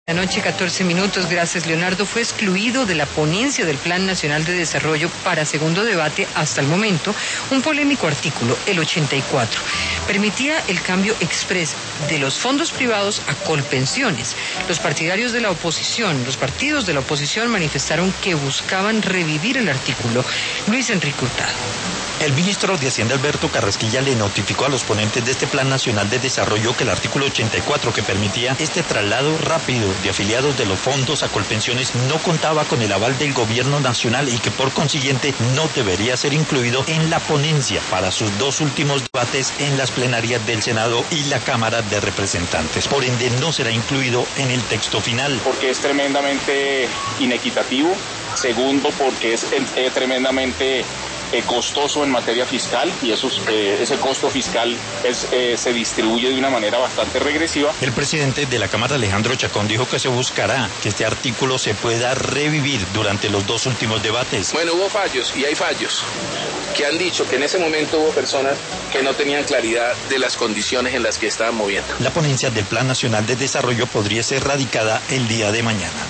Noche, 14 minutos. Gracias, Leonardo. Fue excluido de la ponencia del Plan Nacional de Desarrollo para segundo debate hasta el momento un polémico artículo, el 84. Permitía el cambio exprés de los fondos privados a colpensiones. Los partidos de la oposición manifestaron que buscaban revivir el artículo. Luis Enrique Hurtado. El ministro de Hacienda, Alberto Carrasquilla, le notificó a los ponentes de este Plan Nacional de Desarrollo que el artículo 84, que permitía este traslado rápido de afiliados de los fondos a colpensiones, no contaba con el aval del gobierno nacional y que por consiguiente no debería ser incluido en la ponencia para sus dos últimos debates en las plenarias del Senado y la Cámara de Representantes. Por ende, no será incluido en el texto final. Porque es tremendamente inequitativo. Segundo, porque es tremendamente costoso en materia fiscal, y ese costo fiscal se distribuye de una manera bastante regresiva. El presidente de la Cámara, Alejandro Chacón, dijo que se buscará que este artículo se pueda revivir durante los dos últimos debates. Bueno, hubo fallos y hay fallos que han dicho que en ese momento hubo personas que no tenían claridad de las condiciones en las que estaban moviendo. La ponencia del Plan Nacional de Desarrollo podría ser radicada el día de mañana.